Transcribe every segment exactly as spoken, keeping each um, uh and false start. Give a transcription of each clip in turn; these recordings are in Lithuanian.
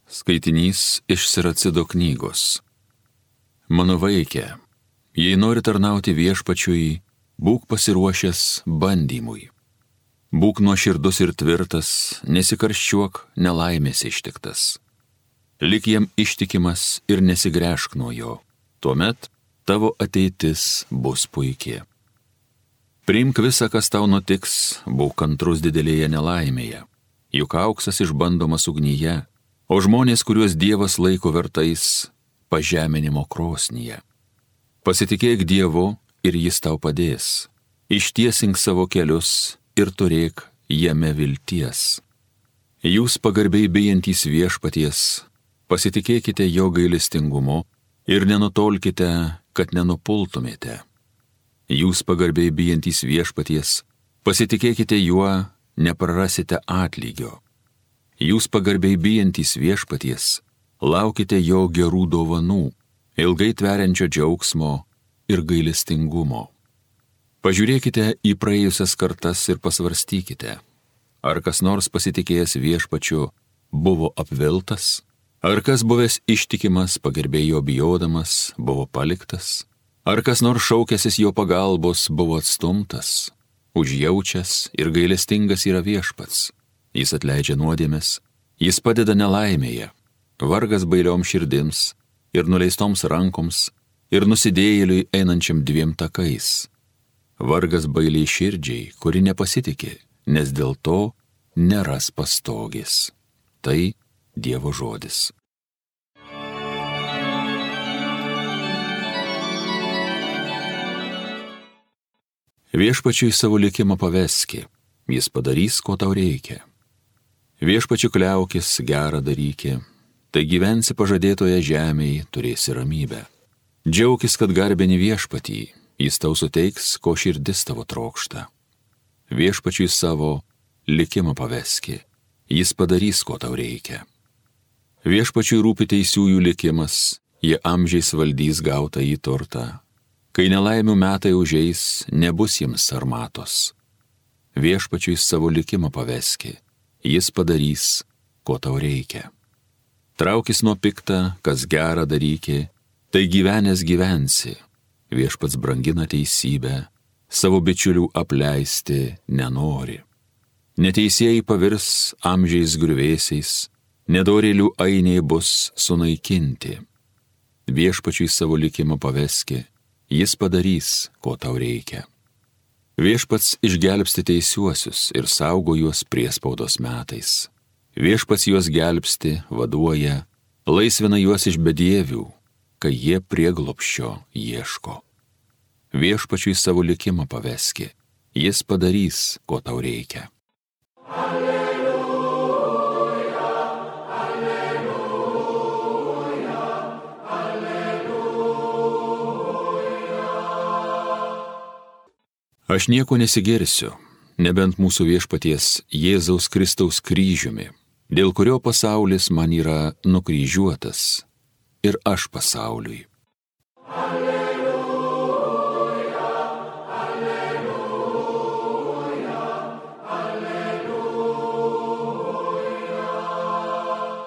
Skaitinys iš Siracido knygos. Mano vaike, jei nori tarnauti viešpačiui, būk pasiruošęs bandymui. Būk nuoširdus ir tvirtas, nesikarščiuok nelaimės ištiktas. Lik jam ištikimas ir nesigręžk nuo jo, tuomet tavo ateitis bus puiki. Priimk visą, kas tau nutiks, būk kantrus didelėje nelaimėje, juk auksas išbandomas ugnyje, o žmonės, kuriuos Dievas laiko vertais, pažeminimo krosnyje. Pasitikėk Dievu ir jis tau padės. Ištiesink savo kelius ir turėk jame vilties. Jūs pagarbiai bijantys viešpaties, pasitikėkite jo gailestingumu ir nenutolkite, kad nenupultumėte. Jūs pagarbiai bijantys viešpaties, pasitikėkite juo, neprarasite atlygio. Jūs pagarbiai bijantys viešpaties, laukite jo gerų dovanų, ilgai tveriančio džiaugsmo ir gailestingumo. Pažiūrėkite į praėjusias kartas ir pasvarstykite, ar kas nors pasitikėjęs viešpačiu buvo apviltas, ar kas buvęs ištikimas, pagerbėjo bijodamas, buvo paliktas, ar kas nors šaukęsis jo pagalbos buvo atstumtas, užjaučias ir gailestingas yra viešpats. Jis atleidžia nuodėmes, jis padeda nelaimėje, vargas bailioms širdims ir nuleistoms rankoms ir nusidėjėliui einančiam dviem takais. Vargas bailiai širdžiai, kuri nepasitikė, nes dėl to neras pastogės. Tai Dievo žodis. Viešpačiui savo likimą paveski, jis padarys, ko tau reikia. Viešpačiu kliaukis, gerą daryki, tai gyvensi pažadėtoje žemėje, turėsi ramybę. Džiaukis, kad garbini viešpatį, jis tau suteiks, ko širdis tavo trokšta. Viešpačiui savo likimą paveski, jis padarys, ko tau reikia. Viešpačiui rūpi teisiųjų likimas, jie amžiais valdys gautą į turtą. Kai nelaimių metai užeis, nebus jiems sarmatos. Viešpačiui savo likimą paveski, jis padarys, ko tau reikia. Traukis nuo pikta, kas gerą daryki, tai gyvenęs gyvensi. Viešpats brangina teisybę, savo bičiulių apleisti nenori. Neteisėjai pavirs amžiais griuvėsiais, nedorėlių ainiai bus sunaikinti. Viešpačiui savo likimą paveski, jis padarys, ko tau reikia. Viešpats išgelbsti teisiuosius ir saugo juos priespaudos metais. Viešpats juos gelbsti, vaduoja, laisvina juos iš bedievių, kai jie prieglobsčio ieško. Viešpačiui savo likimą paveski, jis padarys, ko tau reikia. Aš nieko nesigirsiu, nebent mūsų viešpaties Jėzaus Kristaus kryžiumi, dėl kurio pasaulis man yra nukryžiuotas ir aš pasauliui. Alleluja, alleluja, alleluja.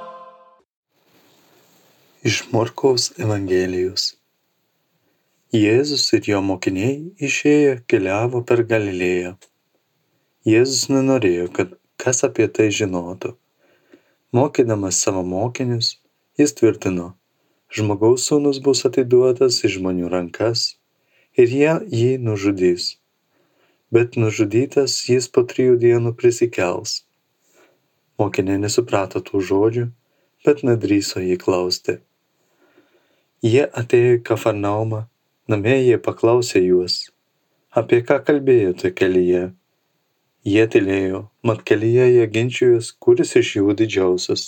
Iš Morkaus Evangelijos. Jėzus ir jo mokiniai išėję keliavo per Galilėją. Jėzus nenorėjo, kad kas apie tai žinotų. Mokydamas savo mokinius, jis tvirtino, žmogaus sūnus bus atiduotas į žmonių rankas ir jie jį nužudys. Bet nužudytas jis po trijų dienų prisikels. Mokiniai nesuprato tų žodžių, bet nedrįso jį klausti. Jie atėjo į Kafarnaumą. Namie jie paklausė juos, apie ką kalbėjote kelyje. Jie tylėjo, mat kelyje jie ginčijos, kuris iš jų didžiausias.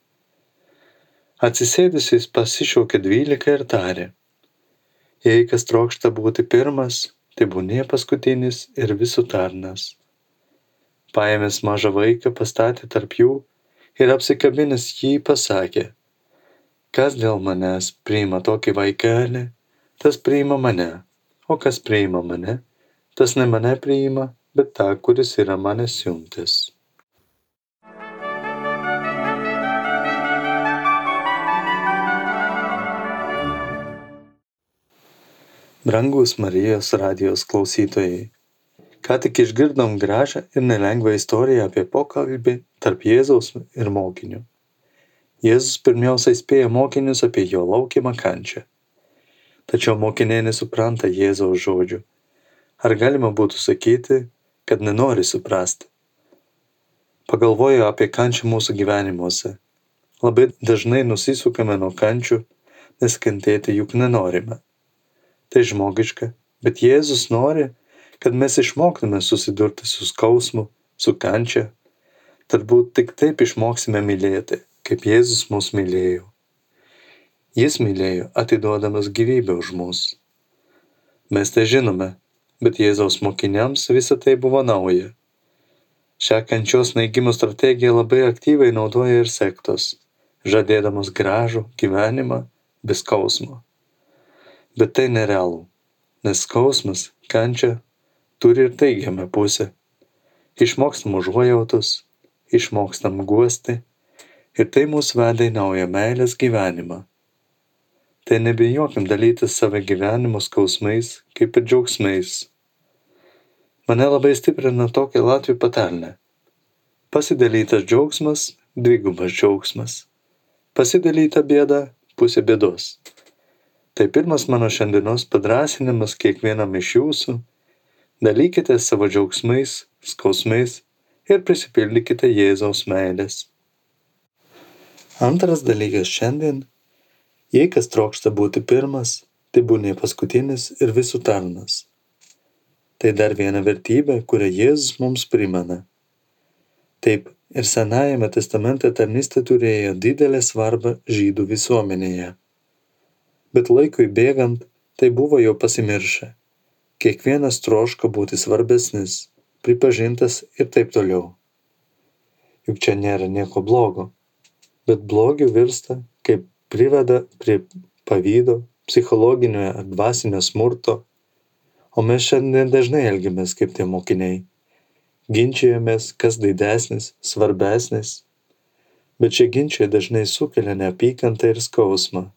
Atsisėdus jis pasišaukė dvylika ir tarė, jei kas trokšta būti pirmas, tai būnė paskutinis ir visų tarnas. Paėmęs mažą vaiką pastatė tarp jų ir apsikabinęs jį pasakė, kas dėl manęs priima tokį vaikelį, tas priima mane, o kas priima mane, tas ne mane priima, bet tą, kuris yra mane siuntęs. Brangus Marijos radijos klausytojai, ką tik išgirdom gražią ir nelengvą istoriją apie pokalbį tarp Jėzaus ir mokinių. Jėzus pirmiausia įspėja mokinius apie jo laukiamą kančią. Tačiau mokiniai nesupranta Jėzaus žodžių. Ar galima būtų sakyti, kad nenori suprasti? Pagalvoju apie kančią mūsų gyvenimuose. Labai dažnai nusisukame nuo kančių, nes kentėti juk nenorime. Tai žmogiška, bet Jėzus nori, kad mes išmoktume susidurti su skausmu, su kančia. Turbūt tik taip išmoksime mylėti, kaip Jėzus mus mylėjo. Jis mylėjo, atiduodamas gyvybę už mus. Mes tai žinome, bet Jėzaus mokiniams visa tai buvo nauja. Šią kančios neigimo strategiją labai aktyviai naudoja ir sektos, žadėdamos gražų gyvenimą be skausmo. Bet tai nerealu, nes skausmas, kančia turi ir teigiamą pusę. Išmokstam užuojautos, išmokstam guosti ir tai mus veda į naują meilės gyvenimą. Tai nebijokim dalytis savo gyvenimo skausmais kaip ir džiaugsmais. Mane labai stiprina tokia latvių patarlė. Pasidalytas džiaugsmas, dvigubas džiaugsmas. Pasidalyta bėda, pusė bėdos. Tai pirmas mano šiandienos padrąsinimas kiekvienam iš jūsų. Dalykite savo džiaugsmais, skausmais ir prisipildykite Jėzaus meilės. Antras dalykas šiandien. Jei kas trokšta būti pirmas, tai būnė paskutinis ir visų tarnas. Tai dar viena vertybė, kurią Jėzus mums primena. Taip, ir Senajame testamente tarnystė turėjo didelę svarbą žydų visuomenėje. Bet laikui bėgant, tai buvo jau pasimiršę. Kiekvienas troško būti svarbesnis, pripažintas ir taip toliau. Juk čia nėra nieko blogo, bet blogiu virsta, kaip priveda prie pavydo, psichologinio ar dvasinio smurto, o mes šiandien dažnai elgiamės kaip tie mokiniai. Ginčijomės, kas didesnis, svarbesnis, bet šie ginčiai dažnai sukelia neapykantą ir skausmą.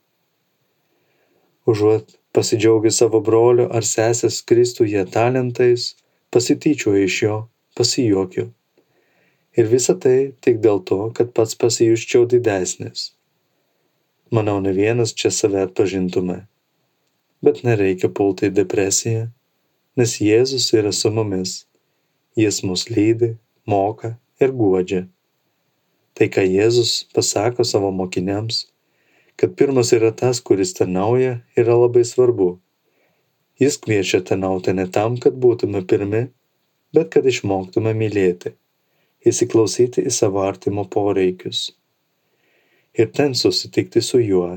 Užuot pasidžiaugi savo brolio ar sesės Kristuje talentais, pasityčioju iš jo, pasijuokiu. Ir visa tai tik dėl to, kad pats pasijusčiau didesnis. Manau, ne vienas čia save atpažintume. Bet nereikia pulti į depresiją, nes Jėzus yra su mumis. Jis mus lydi, moka ir guodžia. Tai, ką Jėzus pasako savo mokiniams, kad pirmas yra tas, kuris tarnauja, yra labai svarbu. Jis kviečia tarnauti ne tam, kad būtume pirmi, bet kad išmoktume mylėti, įsiklausyti į savo artimo poreikius ir ten susitikti su juo.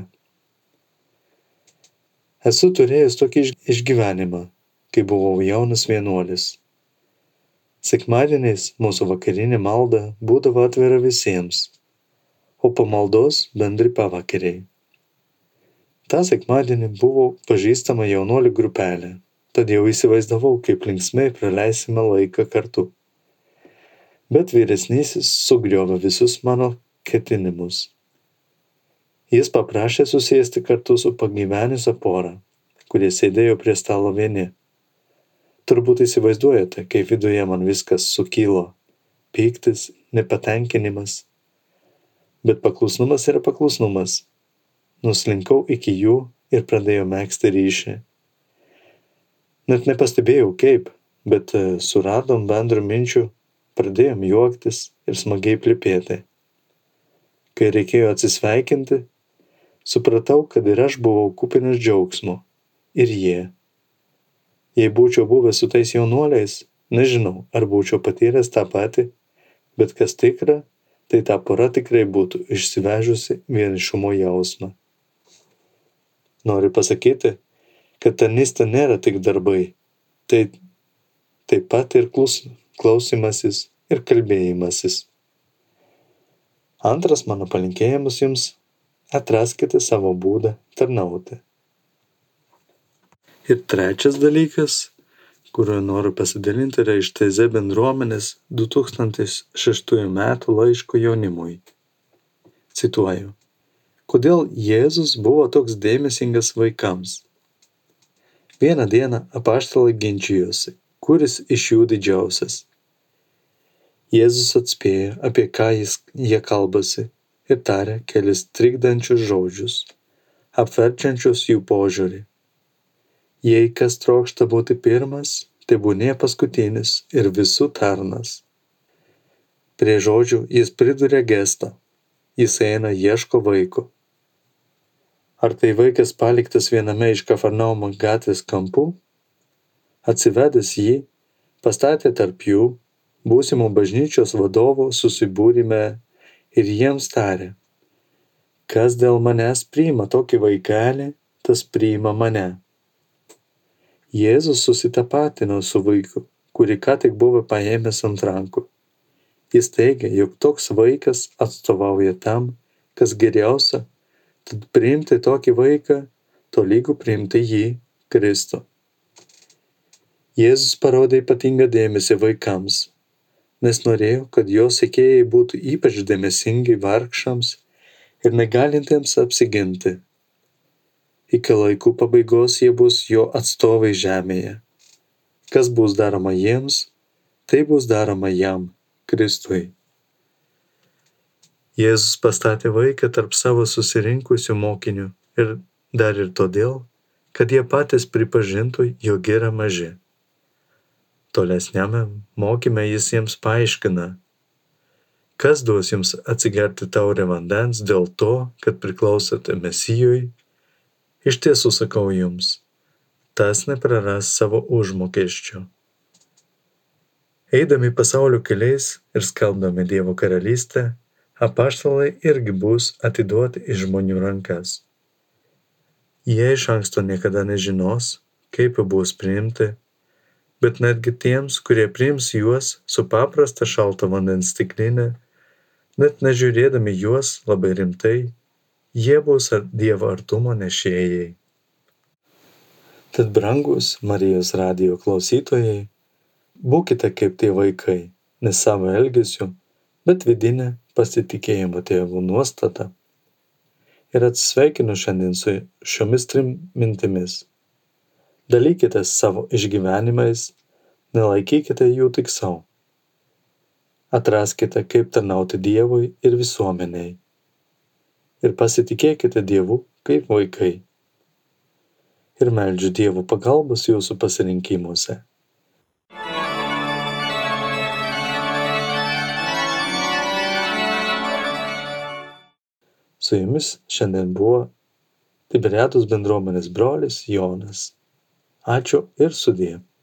Esu turėjęs tokį išgyvenimą, kai buvau jaunas vienuolis. Sekmadieniais mūsų vakarinė malda būdavo atvira visiems, o po maldos bendri pavakariai. Ta sekmadienį buvo pažįstama jaunuolių grupelė, tad jau įsivaizdavau, kaip linksmai praleisime laiką kartu. Bet vyresnysis sugriovė visus mano ketinimus. Jis paprašė susėsti kartu su pagyvenusia pora, kurie sėdėjo prie stalo vieni. Turbūt įsivaizduojate, kaip viduje man viskas sukilo. Pyktis, nepatenkinimas. Bet paklusnumas yra paklusnumas. Nuslinkau iki jų ir pradėjau megzti ryšį. Net nepastebėjau kaip, bet suradom bendrų minčių, pradėjom juoktis ir smagiai plepėti. Kai reikėjo atsisveikinti, supratau, kad ir aš buvau kupinas džiaugsmo. Ir jie. Jei būčiau buvęs su tais jaunuoliais, nežinau, ar būčiau patyręs tą patį, bet kas tikra, tai ta pora tikrai būtų išsivežusi vienišumo jausmą. Noriu pasakyti, kad tarnystė nėra tik darbai, tai taip pat ir klausimasis ir kalbėjimasis. Antras mano palinkėjimas jums – atraskite savo būdą tarnauti. Ir trečias dalykas, kuriuo noriu pasidalinti, yra iš T Z bendruomenės du tūkstančiai šeštųjų metų laiško jaunimui. Cituoju. Kodėl Jėzus buvo toks dėmesingas vaikams? Vieną dieną apaštalai ginčijosi, kuris iš jų didžiausias. Jėzus atspėjo, apie ką jis, jie kalbasi, ir tarė kelis trikdančius žodžius, apverčiančius jų požiūrį. Jei kas trokšta būti pirmas, tebūnie paskutinis ir visų tarnas. Prie žodžių jis priduria gestą. Jis eina ieško vaiko. Ar tai vaikas paliktas viename iš Kafarnaumo gatvės kampų? Atsivedęs jį, pastatė tarp jų, būsimų bažnyčios vadovų susibūrime ir jiems tarė: kas dėl manęs priima tokį vaikelį, tas priima mane. Jėzus susitapatino su vaiku, kurį ką tik buvo paėmęs ant rankų. Jis teigia, jog toks vaikas atstovauja tam, kas geriausia, tad priimti tokį vaiką, tolygu priimti jį, Kristų. Jėzus parodė ypatingą dėmesį vaikams, nes norėjo, kad jo sekėjai būtų ypač dėmesingi vargšams ir negalintiems apsiginti. Iki laikų pabaigos jie bus jo atstovai žemėje. Kas bus daroma jiems, tai bus daroma jam, Kristui. Jėzus pastatė vaiką tarp savo susirinkusių mokinių ir dar ir todėl, kad jie patys pripažintų, jog yra maži. Tolesniame mokyme jis jiems paaiškina: kas duos jums atsigerti taurę vandens dėl to, kad priklausote Mesijui? Iš tiesų sakau jums, tas nepraras savo užmokesčio. Eidami pasaulio keliais ir skelbdami Dievo karalystę, apaštalai irgi bus atiduoti į žmonių rankas. Jie iš anksto niekada nežinos, kaip bus priimti, bet netgi tiems, kurie priims juos su paprasta šalto vandens stikline, net nežiūrėdami juos labai rimtai, jie bus Dievo artumo nešėjai. Tad brangūs Marijos radijo klausytojai, būkite kaip tie vaikai, ne savo elgesiu, bet vidinė pasitikėjimo Tėvu nuostata. Ir atsisveikinu šiandien su šiomis trim mintimis. Dalykitės savo išgyvenimais, nelaikykite jų tik sau. Atraskite, kaip tarnauti Dievui ir visuomeniai. Ir pasitikėkite Dievu kaip vaikai. Ir meldžiu Dievo pagalbos jūsų pasirinkimuose. Su jumis šiandien buvo Tiberiados bendruomenės brolis Jonas. Ačiū ir sudie.